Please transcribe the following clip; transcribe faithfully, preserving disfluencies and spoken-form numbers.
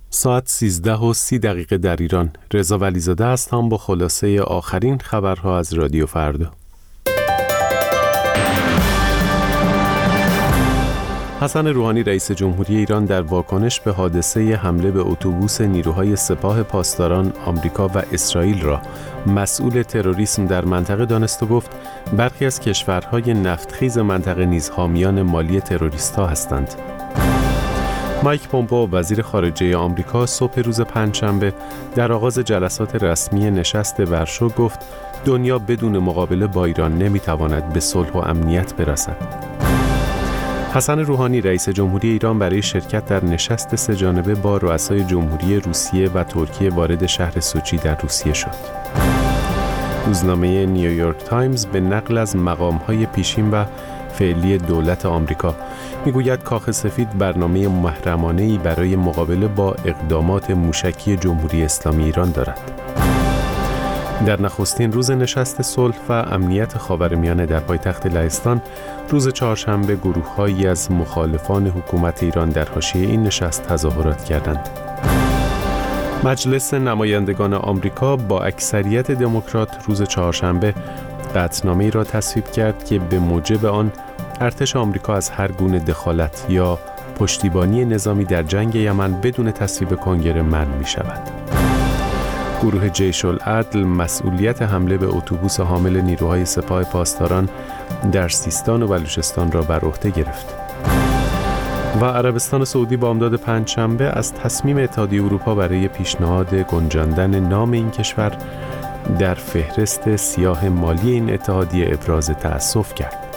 ساعت سیزده و سی دقیقه در ایران. رضا ولیزاده هستم با خلاصه آخرین خبرها از رادیو فردا. حسن روحانی رئیس جمهوری ایران در واکنش به حادثه حمله به اتوبوس نیروهای سپاه پاسداران آمریکا و اسرائیل را مسئول تروریسم در منطقه دانست و گفت برخی از کشورهای نفتخیز منطقه نیز حامیان مالی تروریست‌ها هستند. مایک پومپئو وزیر خارجه آمریکا صبح روز پنجشنبه در آغاز جلسات رسمی نشست ورشو گفت دنیا بدون مقابله با ایران نمیتواند به صلح و امنیت برسد. حسن روحانی رئیس جمهوری ایران برای شرکت در نشست سه‌جانبه با رؤسای جمهوری روسیه و ترکیه وارد شهر سوچی در روسیه شد. روزنامه نیویورک تایمز به نقل از مقام‌های پیشین و فعلی دولت آمریکا میگوید کاخ سفید برنامه محرمانه‌ای برای مقابله با اقدامات موشکی جمهوری اسلامی ایران دارد. در نخستین روز نشست صلح و امنیت خاورمیانه در پایتخت لهستان روز چهارشنبه گروه‌هایی از مخالفان حکومت ایران در حاشیه این نشست تظاهرات کردند. مجلس نمایندگان آمریکا با اکثریت دموکرات روز چهارشنبه قطعنامه‌ای را تصویب کرد که به موجب آن ارتش آمریکا از هر گونه دخالت یا پشتیبانی نظامی در جنگ یمن بدون تصویب کنگره منع می‌شود. گروه جیش العدل مسئولیت حمله به اتوبوس حامل نیروهای سپاه پاسداران در سیستان و بلوچستان را بر عهده گرفت. و عربستان سعودی بامداد پنجشنبه از تصمیم اتحادیه اروپا برای پیشنهاد گنجاندن نام این کشور در فهرست سیاه مالی این اتحادیه ابراز تأسف کرد.